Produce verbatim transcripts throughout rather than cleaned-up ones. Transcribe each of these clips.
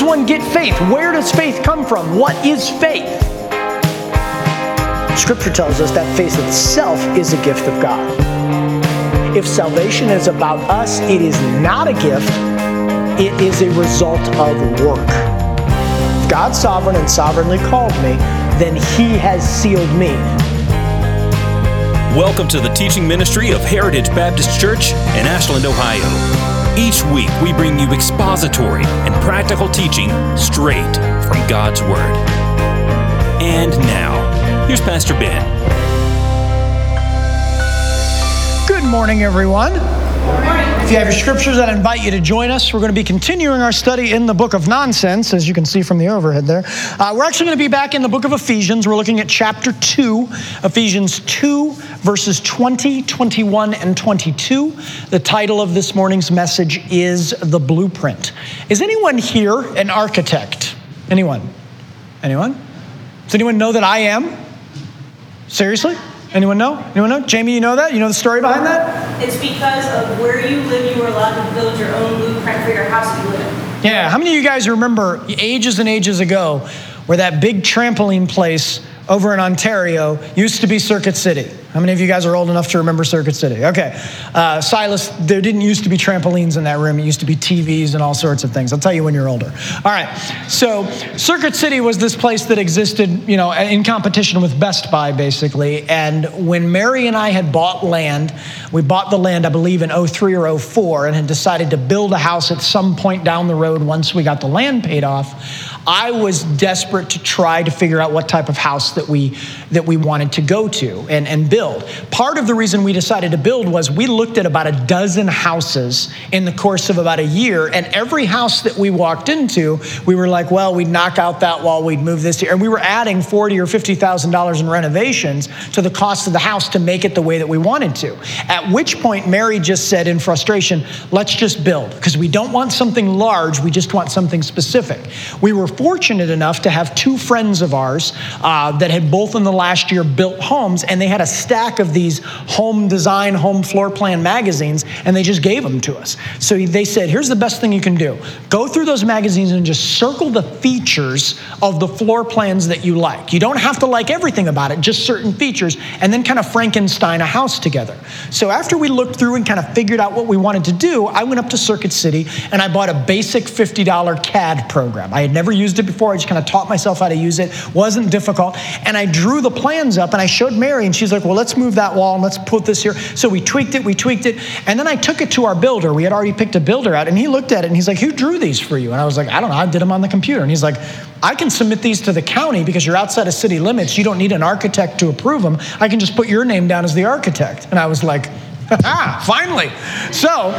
anyone get faith? Where does faith come from? What is faith? Scripture tells us that faith itself is a gift of God. If salvation is about us, it is not a gift. It is a result of work. If God's sovereign and sovereignly called me, then He has sealed me. Welcome to the teaching ministry of Heritage Baptist Church in Ashland, Ohio. Each week we bring you expository and practical teaching straight from God's Word. And now, here's Pastor Ben. Good morning, everyone. If you have your scriptures, I'd invite you to join us. We're going to be continuing our study in the book of nonsense, as you can see from the overhead there. Uh, we're actually going to be back in the book of Ephesians. We're looking at chapter two, Ephesians two, verses twenty, twenty-one, and twenty-two. The title of this morning's message is The Blueprint. Is anyone here an architect? Anyone? Anyone? Does anyone know that I am? Seriously? Anyone know? Anyone know? Jamie, you know that? You know the story behind that? It's because of where you live, you were allowed to build your own blueprint for your house you live in. Yeah, how many of you guys remember ages and ages ago where that big trampoline place over in Ontario used to be Circuit City? How many of you guys are old enough to remember Circuit City? Okay. Uh, Silas, there didn't used to be trampolines in that room. It used to be T Vs and all sorts of things. I'll tell you when you're older. All right. So Circuit City was this place that existed, you know, in competition with Best Buy, basically. And when Mary and I had bought land, we bought the land, I believe, in oh three or oh four, and had decided to build a house at some point down the road once we got the land paid off. I was desperate to try to figure out what type of house that we that we wanted to go to and, and build. Part of the reason we decided to build was we looked at about a dozen houses in the course of about a year, and every house that we walked into, we were like, well, we'd knock out that wall, we'd move this here, and we were adding forty or fifty thousand dollars in renovations to the cost of the house to make it the way that we wanted to. At which point, Mary just said in frustration, let's just build, because we don't want something large, we just want something specific. We were fortunate enough to have two friends of ours uh, that had both in the last year built homes, and they had a stack of these home design, home floor plan magazines, and they just gave them to us. So they said, here's the best thing you can do. Go through those magazines and just circle the features of the floor plans that you like. You don't have to like everything about it, just certain features, and then kind of Frankenstein a house together. So after we looked through and kind of figured out what we wanted to do, I went up to Circuit City and I bought a basic fifty dollars C A D program. I had never used it before. I just kind of taught myself how to use it. Wasn't difficult. And I drew the plans up and I showed Mary, and she's like, well, let's move that wall and let's put this here. So we tweaked it, we tweaked it. And then I took it to our builder. We had already picked a builder out, and he looked at it and he's like, who drew these for you? And I was like, I don't know. I did them on the computer. And he's like, I can submit these to the county because you're outside of city limits. You don't need an architect to approve them. I can just put your name down as the architect. And I was like, ha, finally. So,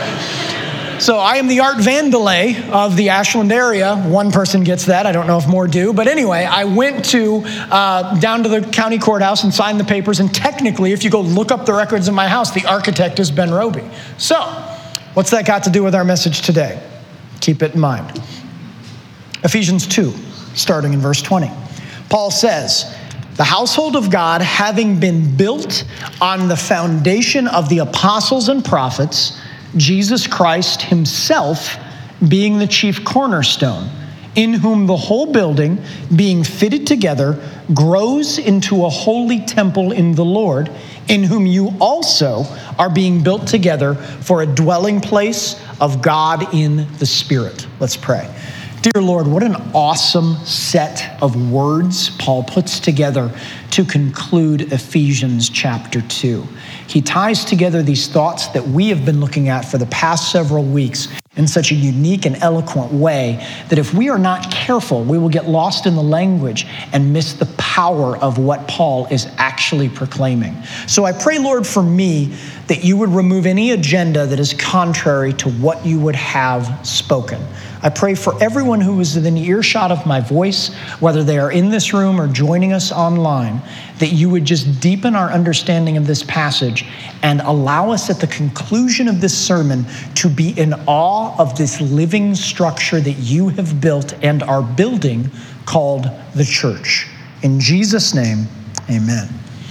So I am the Art Vandelay of the Ashland area. One person gets that. I don't know if more do. But anyway, I went to uh, down to the county courthouse and signed the papers. And technically, if you go look up the records in my house, the architect is Ben Roby. So what's that got to do with our message today? Keep it in mind. Ephesians two, starting in verse twenty. Paul says, the household of God, having been built on the foundation of the apostles and prophets, Jesus Christ himself being the chief cornerstone, in whom the whole building, being fitted together, grows into a holy temple in the Lord, in whom you also are being built together for a dwelling place of God in the Spirit. Let's pray. Dear Lord, what an awesome set of words Paul puts together to conclude Ephesians chapter two. He ties together these thoughts that we have been looking at for the past several weeks in such a unique and eloquent way that if we are not careful, we will get lost in the language and miss the power of what Paul is actually proclaiming. So I pray, Lord, for me, that you would remove any agenda that is contrary to what you would have spoken. I pray for everyone who is within earshot of my voice, whether they are in this room or joining us online, that you would just deepen our understanding of this passage and allow us at the conclusion of this sermon to be in awe of this living structure that you have built and are building called the church. In Jesus' name, amen.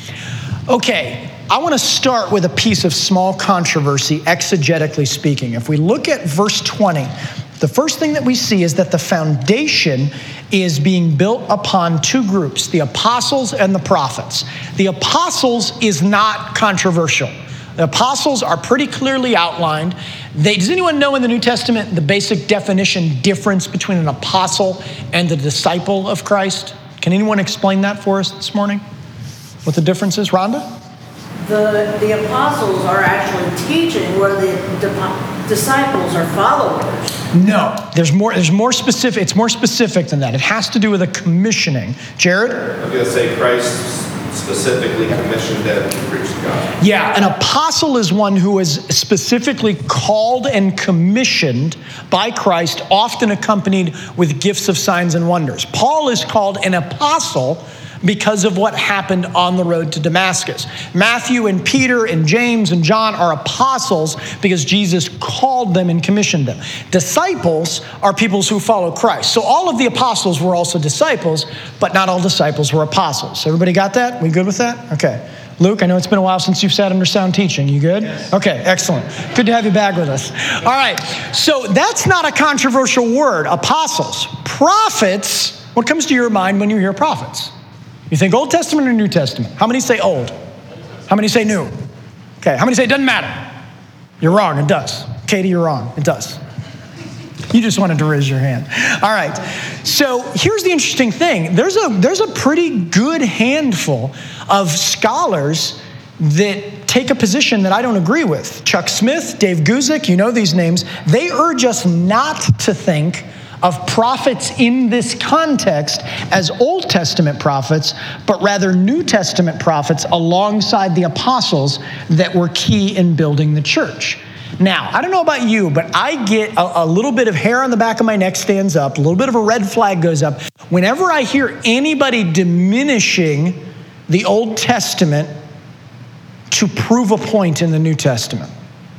Okay. I want to start with a piece of small controversy, exegetically speaking. If we look at verse twenty, The first thing that we see is that the foundation is being built upon two groups, the apostles and the prophets. The apostles is not controversial. The apostles are pretty clearly outlined. They, does anyone know in the New Testament the basic definition difference between an apostle and the disciple of Christ? Can anyone explain that for us this morning? What the difference is, Rhonda? The, the apostles are actually teaching where the, the disciples are followers. No, there's more, there's more specific, it's more specific than that. It has to do with a commissioning. Jared? I'm going to say Christ specifically commissioned them to preach the gospel. Yeah, an apostle is one who is specifically called and commissioned by Christ, often accompanied with gifts of signs and wonders. Paul is called an apostle because of what happened on the road to Damascus. Matthew and Peter and James and John are apostles because Jesus called them and commissioned them. Disciples are people who follow Christ. So all of the apostles were also disciples, but not all disciples were apostles. Everybody got that? We good with that? Okay. Luke, I know it's been a while since you've sat under sound teaching. You good? Yes. Okay, excellent. Good to have you back with us. All right, so that's not a controversial word, apostles. Prophets, what comes to your mind when you hear prophets? You think Old Testament or New Testament? How many say old? How many say new? Okay, how many say it doesn't matter? You're wrong, it does. Katie, you're wrong, it does. You just wanted to raise your hand. All right, so here's the interesting thing. There's a, there's a pretty good handful of scholars that take a position that I don't agree with. Chuck Smith, Dave Guzik, you know these names. They urge us not to think of prophets in this context as Old Testament prophets, but rather New Testament prophets alongside the apostles that were key in building the church. Now, I don't know about you, but I get a, a little bit of hair on the back of my neck stands up, a little bit of a red flag goes up whenever I hear anybody diminishing the Old Testament to prove a point in the New Testament.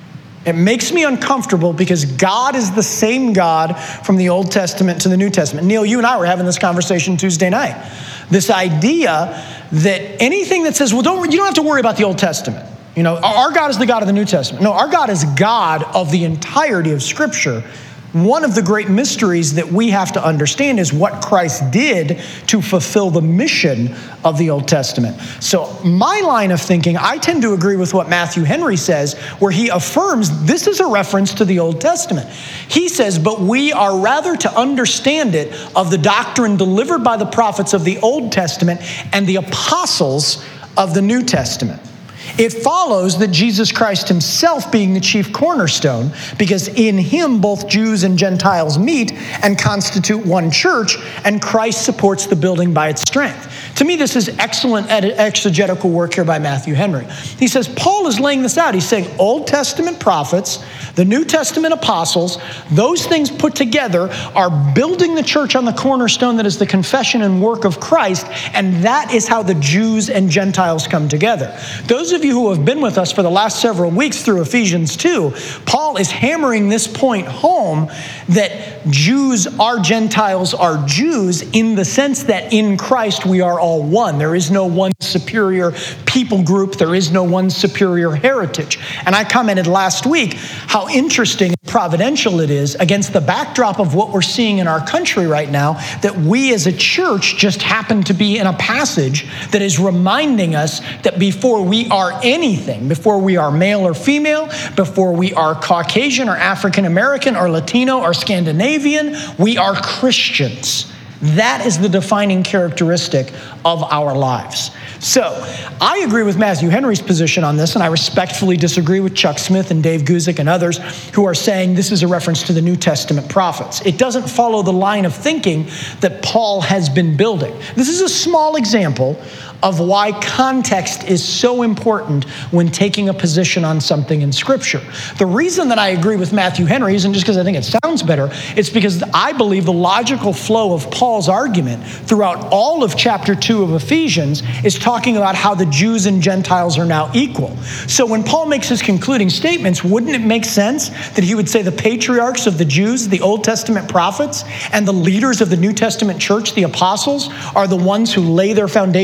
It makes me uncomfortable because God is the same God from the Old Testament to the New Testament. Neil, you and I were having this conversation Tuesday night. This idea that anything that says, well, don't, you don't have to worry about the Old Testament. You know, our God is the God of the New Testament. No, our God is God of the entirety of Scripture. One of the great mysteries that we have to understand is what Christ did to fulfill the mission of the Old Testament. So my line of thinking, I tend to agree with what Matthew Henry says, where he affirms this is a reference to the Old Testament. He says, but we are rather to understand it of the doctrine delivered by the prophets of the Old Testament and the apostles of the New Testament. It follows that Jesus Christ himself being the chief cornerstone, because in him both Jews and Gentiles meet and constitute one church, and Christ supports the building by its strength. To me, this is excellent exegetical work here by Matthew Henry. He says, Paul is laying this out. He's saying Old Testament prophets, the New Testament apostles, those things put together are building the church on the cornerstone that is the confession and work of Christ, and that is how the Jews and Gentiles come together. Those of you who have been with us for the last several weeks through Ephesians two, Paul is hammering this point home that Jews are Gentiles are Jews in the sense that in Christ we are all one. There is no one superior people group. There is no one superior heritage. And I commented last week how interesting and providential it is against the backdrop of what we're seeing in our country right now that we as a church just happen to be in a passage that is reminding us that before we are anything, before we are male or female, before we are Caucasian or African American or Latino or Scandinavian, we are Christians. That is the defining characteristic of our lives. So I agree with Matthew Henry's position on this, and I respectfully disagree with Chuck Smith and Dave Guzik and others who are saying this is a reference to the New Testament prophets. It doesn't follow the line of thinking that Paul has been building. This is a small example of why context is so important when taking a position on something in Scripture. The reason that I agree with Matthew Henry isn't just because I think it sounds better. It's because I believe the logical flow of Paul's argument throughout all of chapter two of Ephesians is talking about how the Jews and Gentiles are now equal. So when Paul makes his concluding statements, wouldn't it make sense that he would say the patriarchs of the Jews, the Old Testament prophets, and the leaders of the New Testament church, the apostles, are the ones who lay their foundation down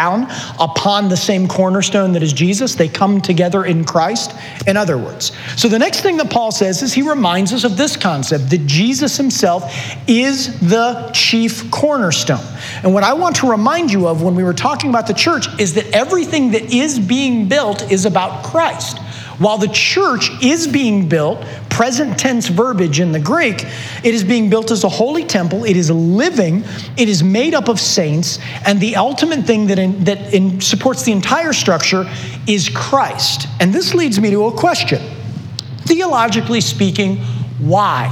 down upon the same cornerstone that is Jesus. They come together in Christ, in other words. So the next thing that Paul says is he reminds us of this concept, that Jesus himself is the chief cornerstone. And what I want to remind you of when we were talking about the church is that everything that is being built is about Christ. While the church is being built, present tense verbiage in the Greek, it is being built as a holy temple. It is living. It is made up of saints. And the ultimate thing that, in, that in supports the entire structure is Christ. And this leads me to a question. Theologically speaking, why?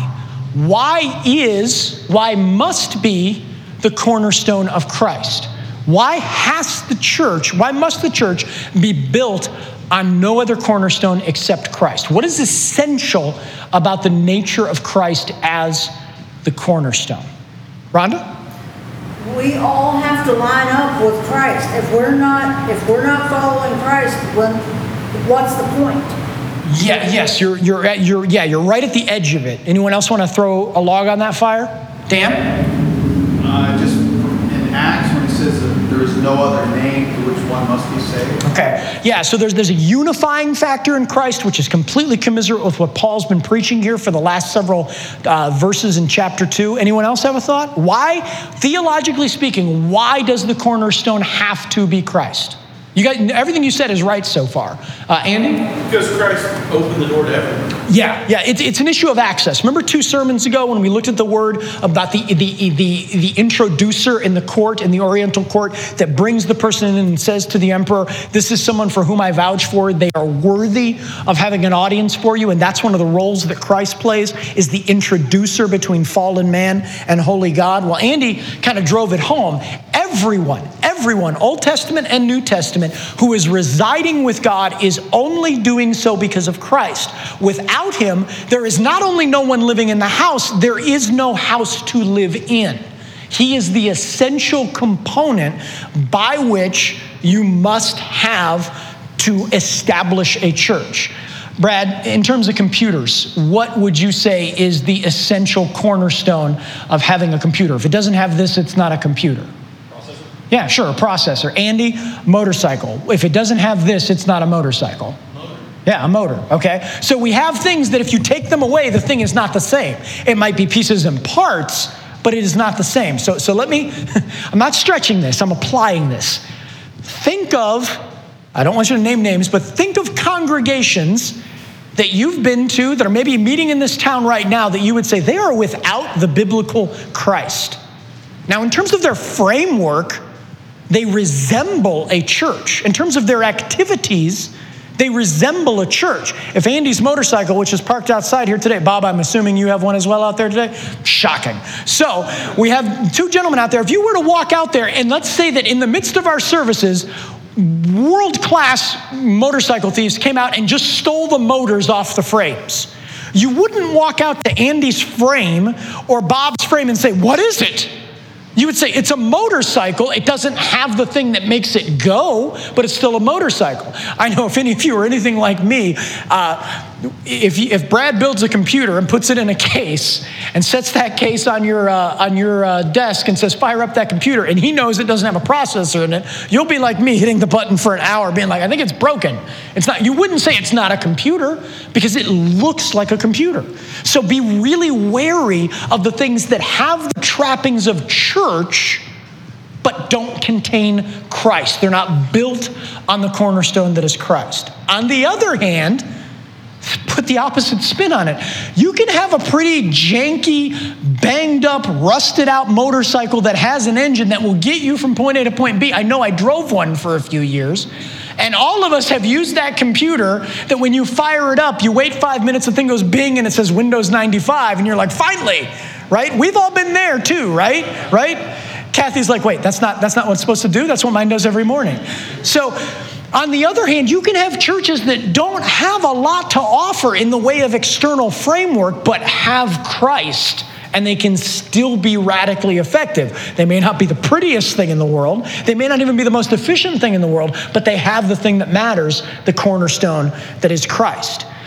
Why is, why must be the cornerstone of Christ? Why has the church, why must the church be built on no other cornerstone except Christ? What is essential about the nature of Christ as the cornerstone? Rhonda? We all have to line up with Christ. If we're not, if we're not following Christ, when, what's the point? Yeah, yes, you're you're at, you're yeah, you're right at the edge of it. Anyone else want to throw a log on that fire? Dan? Uh, just in Acts when it says that there is no other name through which one must be saved. Okay, yeah, so there's there's a unifying factor in Christ, which is completely commiserate with what Paul's been preaching here for the last several uh, verses in chapter two. Anyone else have a thought? Why, theologically speaking, why does the cornerstone have to be Christ? You got everything you said is right so far. Uh, Andy? Because Christ opened the door to everyone. Yeah, yeah, it's, it's an issue of access. Remember two sermons ago when we looked at the word about the, the, the, the introducer in the court, in the Oriental court, that brings the person in and says to the emperor, this is someone for whom I vouch for. They are worthy of having an audience for you. And that's one of the roles that Christ plays, is the introducer between fallen man and holy God. Well, Andy kind of drove it home. Everyone, everyone, Old Testament and New Testament, who is residing with God is only doing so because of Christ. Without him, there is not only no one living in the house, there is no house to live in. He is the essential component by which you must have to establish a church. Brad, in terms of computers, what would you say is the essential cornerstone of having a computer? If it doesn't have this, it's not a computer. Yeah, sure, a processor. Andy, motorcycle. If it doesn't have this, it's not a motorcycle. Motor. Yeah, a motor, okay? So we have things that if you take them away, the thing is not the same. It might be pieces and parts, but it is not the same. So, so let me, I'm not stretching this, I'm applying this. Think of, I don't want you to name names, but think of congregations that you've been to that are maybe meeting in this town right now that you would say they are without the biblical Christ. Now, in terms of their framework, they resemble a church. In terms of their activities, they resemble a church. If Andy's motorcycle, which is parked outside here today, Bob, I'm assuming you have one as well out there today? Shocking. So we have two gentlemen out there. If you were to walk out there and let's say that in the midst of our services, world-class motorcycle thieves came out and just stole the motors off the frames. You wouldn't walk out to Andy's frame or Bob's frame and say, what is it? You would say, it's a motorcycle. It doesn't have the thing that makes it go, but it's still a motorcycle. I know if any of you are anything like me, uh, if, you, if Brad builds a computer and puts it in a case and sets that case on your, uh, on your uh, desk and says, fire up that computer, and he knows it doesn't have a processor in it, you'll be like me hitting the button for an hour being like, I think it's broken. It's not. You wouldn't say it's not a computer because it looks like a computer. So be really wary of the things that have the trappings of church but don't contain Christ. They're not built on the cornerstone that is Christ. On the other hand, put the opposite spin on it. You can have a pretty janky, banged up, rusted out motorcycle that has an engine that will get you from point A to point B. I know I drove one for a few years. And all of us have used that computer that when you fire it up, you wait five minutes, the thing goes bing and it says Windows ninety-five. And you're like, finally, right? We've all been there too, right? Right? Kathy's like, wait, that's not, that's not what it's supposed to do. That's what mine does every morning. So on the other hand, you can have churches that don't have a lot to offer in the way of external framework, but have Christ, and they can still be radically effective. They may not be the prettiest thing in the world. They may not even be the most efficient thing in the world, but they have the thing that matters, the cornerstone that is Christ.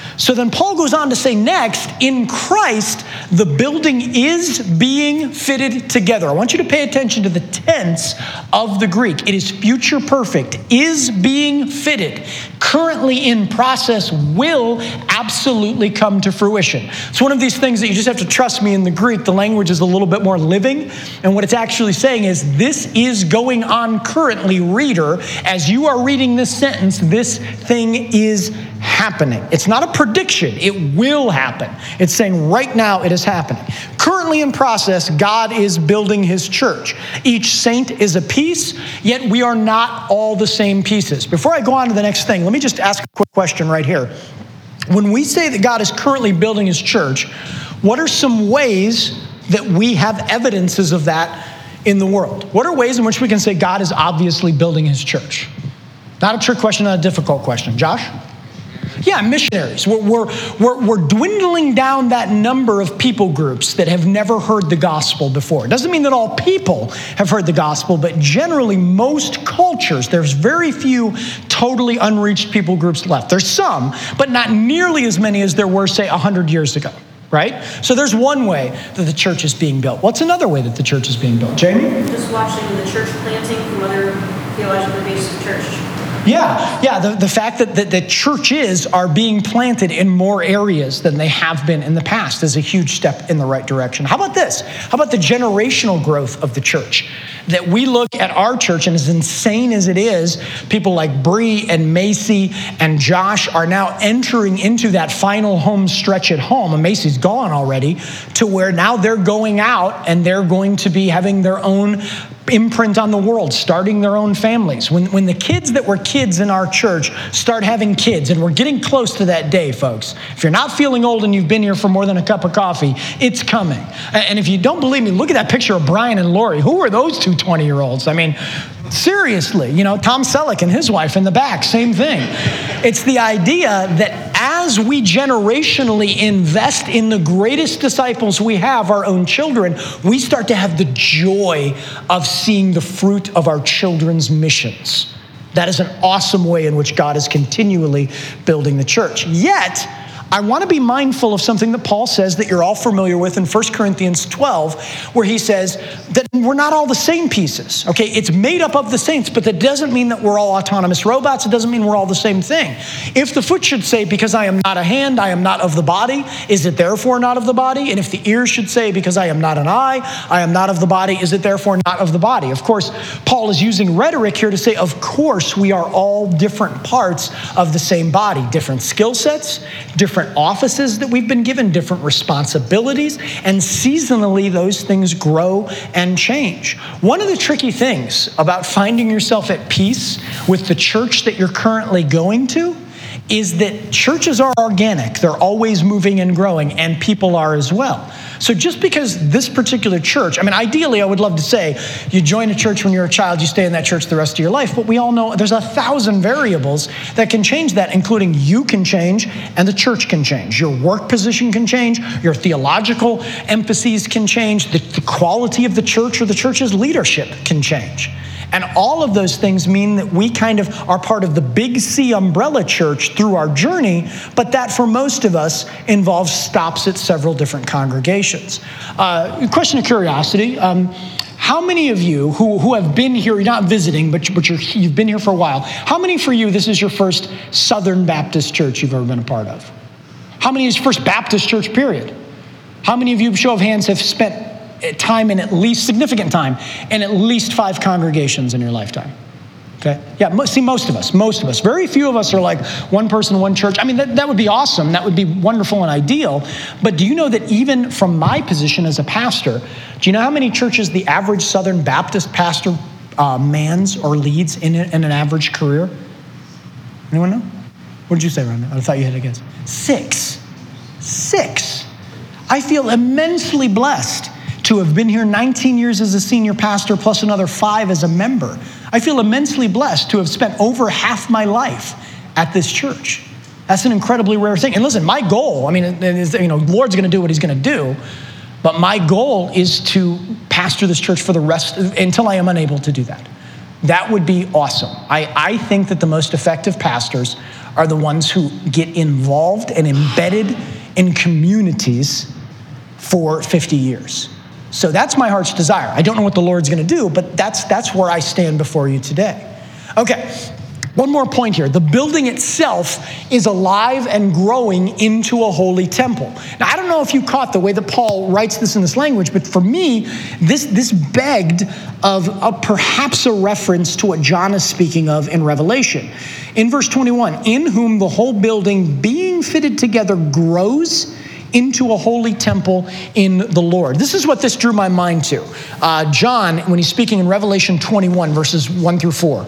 So then Paul goes on to say next, in Christ, the building is being fitted together. I want you to pay attention to the tense of the Greek. It is future perfect, is being fitted, currently in process, will absolutely come to fruition. It's one of these things that you just have to trust me in the Greek. The language is a little bit more living. And what it's actually saying is this is going on currently, reader. As you are reading this sentence, this thing is happening. It's not a prediction. It will happen. It's saying right now it is happening. Currently in process, God is building his church. Each saint is a piece, yet we are not all the same pieces. Before I go on to the next thing, let me just ask a quick question right here. When we say that God is currently building his church, what are some ways that we have evidences of that in the world? What are ways in which we can say God is obviously building his church? Not a trick question, not a difficult question. Josh? Yeah, missionaries. We're, we're, we're, we're dwindling down that number of people groups that have never heard the gospel before. It doesn't mean that all people have heard the gospel, but generally most cultures, there's very few totally unreached people groups left. There's some, but not nearly as many as there were, say, one hundred years ago, right? So there's one way that the church is being built. What's another way that the church is being built? Jamie? Just watching the church planting from other theologically based church. Yeah, yeah, the, the fact that, that, that churches are being planted in more areas than they have been in the past is a huge step in the right direction. How about this? How about the generational growth of the church? That we look at our church, and as insane as it is, people like Bree and Macy and Josh are now entering into that final home stretch at home, and Macy's gone already, to where now they're going out and they're going to be having their own imprint on the world, starting their own families. When, when the kids that were kids in our church start having kids, and we're getting close to that day, folks. If you're not feeling old and you've been here for more than a cup of coffee, it's coming. And if you don't believe me, look at that picture of Brian and Lori. Who are those two twenty-year-olds? I mean, seriously, you know, Tom Selleck and his wife in the back, same thing. It's the idea that as we generationally invest in the greatest disciples we have, our own children, we start to have the joy of seeing the fruit of our children's missions. That is an awesome way in which God is continually building the church. Yet, I want to be mindful of something that Paul says that you're all familiar with in First Corinthians twelve, where he says that we're not all the same pieces. Okay, it's made up of the saints, but that doesn't mean that we're all autonomous robots. It doesn't mean we're all the same thing. If the foot should say, because I am not a hand, I am not of the body, is it therefore not of the body? And if the ear should say, because I am not an eye, I am not of the body, is it therefore not of the body? Of course, Paul is using rhetoric here to say, of course, we are all different parts of the same body, different skill sets, different offices that we've been given, different responsibilities, and seasonally those things grow and change. One of the tricky things about finding yourself at peace with the church that you're currently going to is that churches are organic. They're always moving and growing, and people are as well. So just because this particular church, I mean, ideally, I would love to say you join a church when you're a child, you stay in that church the rest of your life, but we all know there's a thousand variables that can change that, including you can change and the church can change. Your work position can change, your theological emphases can change, the, the quality of the church or the church's leadership can change. And all of those things mean that we kind of are part of the big C umbrella church through our journey, but that for most of us involves stops at several different congregations. Uh, question of curiosity, um, how many of you who, who have been here, you're not visiting, but, but you're, you've been here for a while, how many for you, this is your first Southern Baptist church you've ever been a part of? How many is First Baptist church, period? How many of you, show of hands, have spent time in at least, significant time, in at least five congregations in your lifetime? Okay, yeah, see, most of us, most of us. Very few of us are like one person, one church. I mean, that, that would be awesome. That would be wonderful and ideal. But do you know that even from my position as a pastor, do you know how many churches the average Southern Baptist pastor uh, mans or leads in, in an average career? Anyone know? What did you say, Rhonda? I thought you had a guess. Six. Six. I feel immensely blessed to have been here nineteen years as a senior pastor plus another five as a member. I feel immensely blessed to have spent over half my life at this church. That's an incredibly rare thing. And listen, my goal, I mean, is, you know, Lord's going to do what he's going to do, but my goal is to pastor this church for the rest, until I am unable to do that. That would be awesome. I, I think that the most effective pastors are the ones who get involved and embedded in communities for fifty years. So that's my heart's desire. I don't know what the Lord's going to do, but that's that's where I stand before you today. Okay, one more point here. The building itself is alive and growing into a holy temple. Now, I don't know if you caught the way that Paul writes this in this language, but for me, this, this begged of a, perhaps a reference to what John is speaking of in Revelation. In verse twenty-one, in whom the whole building being fitted together grows into a holy temple in the Lord. This is what this drew my mind to. Uh, John, when he's speaking in Revelation twenty-one, verses one through four,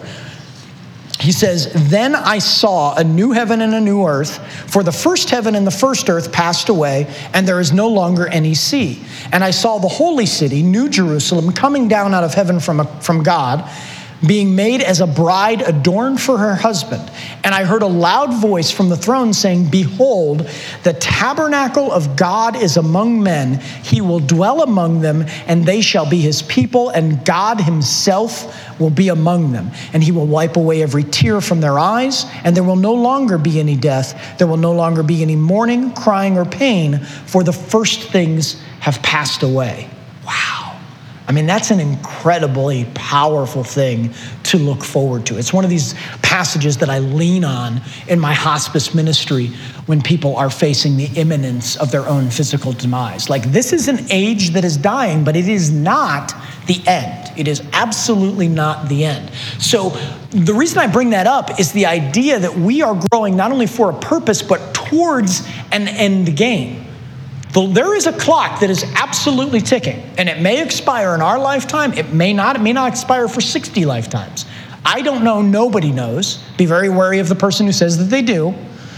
he says, then I saw a new heaven and a new earth, for the first heaven and the first earth passed away, and there is no longer any sea. And I saw the holy city, New Jerusalem, coming down out of heaven from, a, from God, being made as a bride adorned for her husband. And I heard a loud voice from the throne saying, behold, the tabernacle of God is among men. He will dwell among them, and they shall be his people, and God himself will be among them. And he will wipe away every tear from their eyes, and there will no longer be any death. There will no longer be any mourning, crying, or pain, for the first things have passed away. Wow. I mean, that's an incredibly powerful thing to look forward to. It's one of these passages that I lean on in my hospice ministry when people are facing the imminence of their own physical demise. Like, this is an age that is dying, but it is not the end. It is absolutely not the end. So the reason I bring that up is the idea that we are growing not only for a purpose, but towards an end game. There is a clock that is absolutely ticking, and it may expire in our lifetime. It may not. It may not expire for sixty lifetimes. I don't know. Nobody knows. Be very wary of the person who says that they do.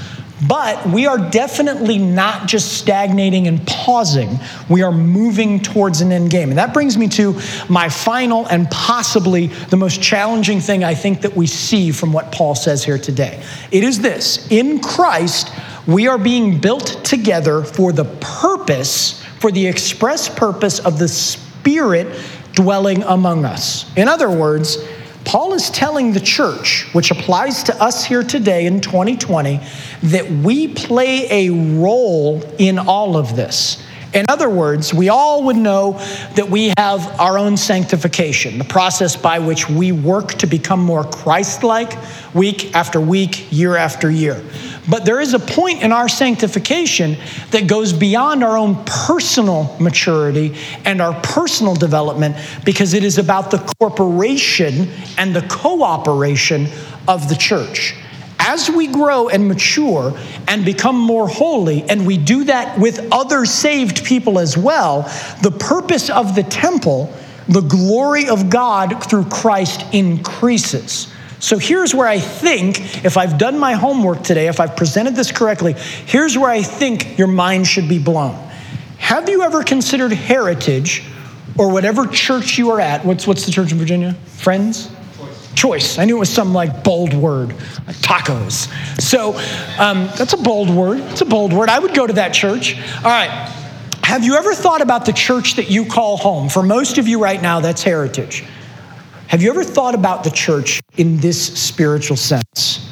But we are definitely not just stagnating and pausing. We are moving towards an end game. And that brings me to my final and possibly the most challenging thing I think that we see from what Paul says here today. It is this: in Christ, we are being built together for the purpose, for the express purpose of the Spirit dwelling among us. In other words, Paul is telling the church, which applies to us here today in twenty twenty, that we play a role in all of this. In other words, we all would know that we have our own sanctification, the process by which we work to become more Christ-like week after week, year after year. But there is a point in our sanctification that goes beyond our own personal maturity and our personal development, because it is about the corporation and the cooperation of the church. As we grow and mature and become more holy, and we do that with other saved people as well, the purpose of the temple, the glory of God through Christ, increases. So here's where I think, if I've done my homework today, if I've presented this correctly, here's where I think your mind should be blown. Have you ever considered Heritage, or whatever church you are at? What's what's the church in Virginia? Friends? Choice. Choice. I knew it was some like bold word, like tacos. So um, that's a bold word. It's a bold word. I would go to that church. All right. Have you ever thought about the church that you call home? For most of you right now, that's Heritage. Have you ever thought about the church in this spiritual sense?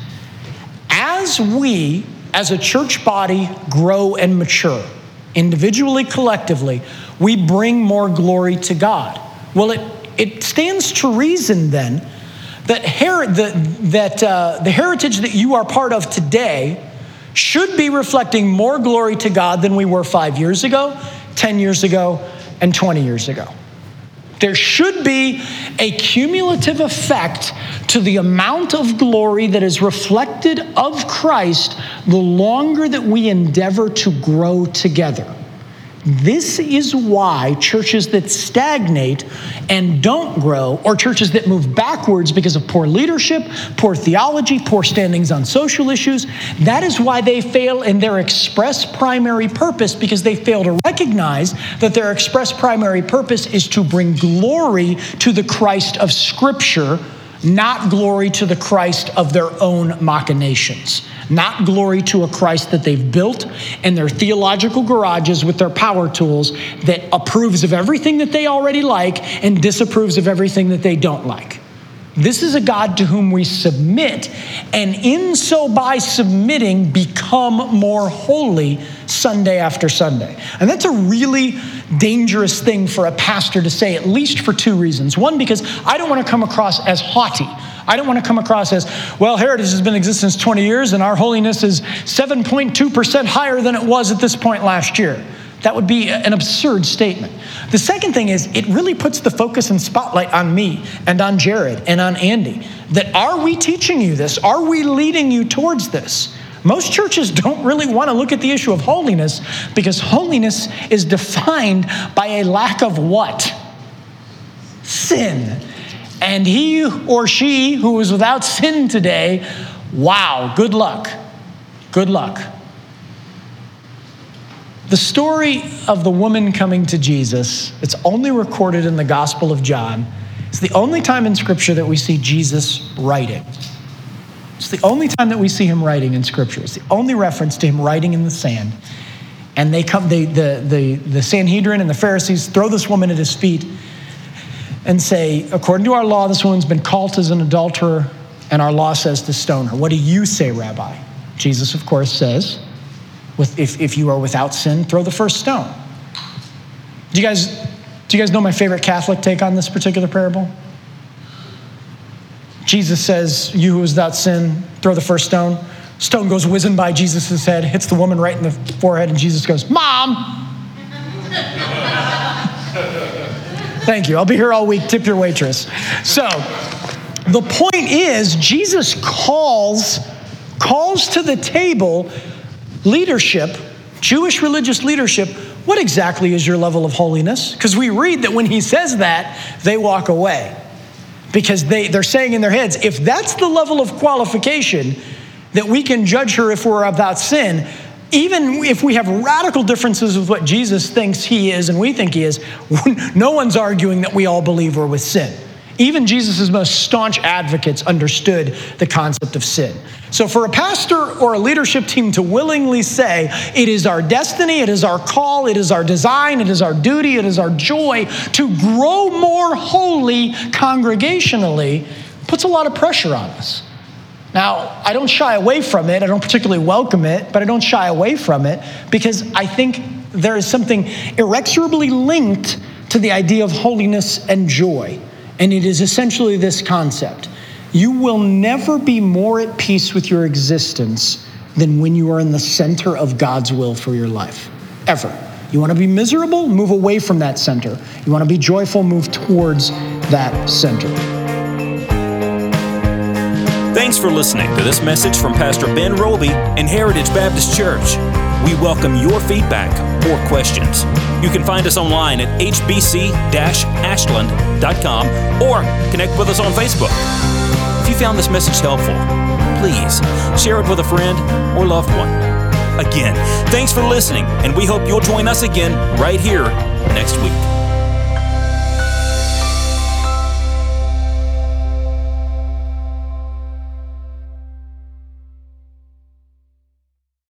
As we, as a church body, grow and mature, individually, collectively, we bring more glory to God. Well, it, it stands to reason then that, her, the, that uh, the heritage that you are part of today should be reflecting more glory to God than we were five years ago, ten years ago, and twenty years ago. There should be a cumulative effect to the amount of glory that is reflected of Christ the longer that we endeavor to grow together. This is why churches that stagnate and don't grow, or churches that move backwards because of poor leadership, poor theology, poor standings on social issues, that is why they fail in their express primary purpose, because they fail to recognize that their express primary purpose is to bring glory to the Christ of Scripture, not glory to the Christ of their own machinations. Not glory to a Christ that they've built in their theological garages with their power tools, that approves of everything that they already like and disapproves of everything that they don't like. This is a God to whom we submit, and in so by submitting, become more holy Sunday after Sunday. And that's a really dangerous thing for a pastor to say, at least for two reasons. One, because I don't want to come across as haughty. I don't want to come across as, well, Heritage has been in existence twenty years, and our holiness is seven point two percent higher than it was at this point last year. That would be an absurd statement. The second thing is, it really puts the focus and spotlight on me and on Jared and on Andy. That are we teaching you this? Are we leading you towards this? Most churches don't really want to look at the issue of holiness because holiness is defined by a lack of what? Sin. And he or she who is without sin today, wow, good luck. Good luck. The story of the woman coming to Jesus, it's only recorded in the Gospel of John. It's the only time in Scripture that we see Jesus writing. It's the only time that we see him writing in Scripture. It's the only reference to him writing in the sand. And they come, they, the, the, the Sanhedrin and the Pharisees throw this woman at his feet and say, according to our law, this woman's been called as an adulterer, and our law says to stone her. What do you say, Rabbi? Jesus, of course, says, With, if, if you are without sin, throw the first stone. Do you guys, do you guys know my favorite Catholic take on this particular parable? Jesus says, you who is without sin, throw the first stone. Stone goes whizzing by Jesus' head, hits the woman right in the forehead, and Jesus goes, Mom! Thank you. I'll be here all week. Tip your waitress. So the point is, Jesus calls, calls to the table leadership, Jewish religious leadership. What exactly is your level of holiness? Because we read that when he says that, they walk away. Because they, they're saying in their heads, if that's the level of qualification that we can judge her if we're without sin, even if we have radical differences with what Jesus thinks he is and we think he is, no one's arguing that we all believe we're with sin. Even Jesus' most staunch advocates understood the concept of sin. So for a pastor or a leadership team to willingly say, it is our destiny, it is our call, it is our design, it is our duty, it is our joy to grow more holy congregationally, puts a lot of pressure on us. Now, I don't shy away from it. I don't particularly welcome it, but I don't shy away from it because I think there is something inexorably linked to the idea of holiness and joy. And it is essentially this concept. You will never be more at peace with your existence than when you are in the center of God's will for your life, ever. You want to be miserable? Move away from that center. You want to be joyful? Move towards that center. Thanks for listening to this message from Pastor Ben Roby and Heritage Baptist Church. We welcome your feedback or questions. You can find us online at h b c dash ashland dot com or connect with us on Facebook. If you found this message helpful, please share it with a friend or loved one. Again, thanks for listening, and we hope you'll join us again right here next week.